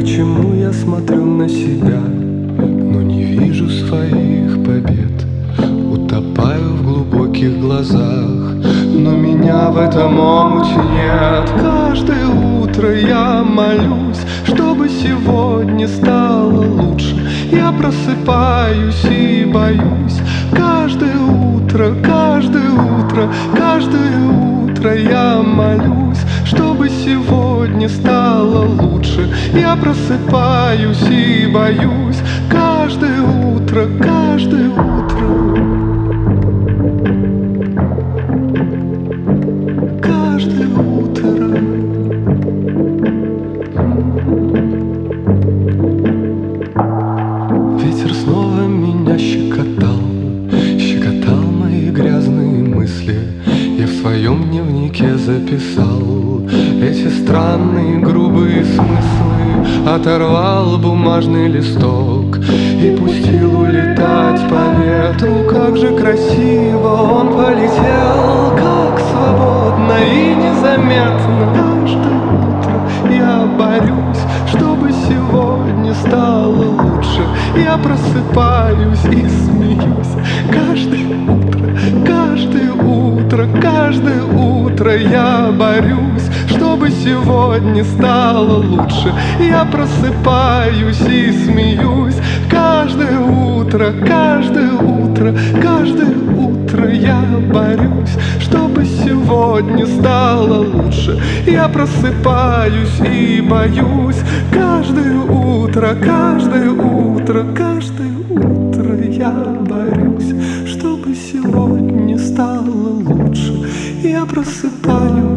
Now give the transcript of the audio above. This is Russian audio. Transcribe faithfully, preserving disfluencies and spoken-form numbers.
Почему я смотрю на себя, но не вижу своих побед? Утопаю в глубоких глазах, но меня в этом омуте нет. Каждое утро я молюсь, чтобы сегодня стало лучше. Я просыпаюсь и боюсь. Каждое утро, каждое утро, каждое утро я молюсь, чтобы сегодня стало лучше. Я просыпаюсь и боюсь. Каждое утро, каждое утро, каждое утро. Ветер снова меня щекотал, щекотал мои грязные мысли. Я в своем дневнике записал эти странные грубые смыслы. Оторвал бумажный листок и пустил улетать по ветру. Как же красиво он полетел, как свободно и незаметно. Каждое утро я борюсь, чтобы сегодня стало лучше. Я просыпаюсь и смеюсь. Каждое утро, каждое утро, каждое утро я борюсь, чтобы сегодня стало лучше. Я просыпаюсь и смеюсь. Каждое утро, каждое утро, каждое утро я борюсь, чтобы сегодня стало лучше. Я просыпаюсь и боюсь. Каждое утро, каждое утро, каждое утро я борюсь, чтобы сегодня стало лучше. Я просыпаюсь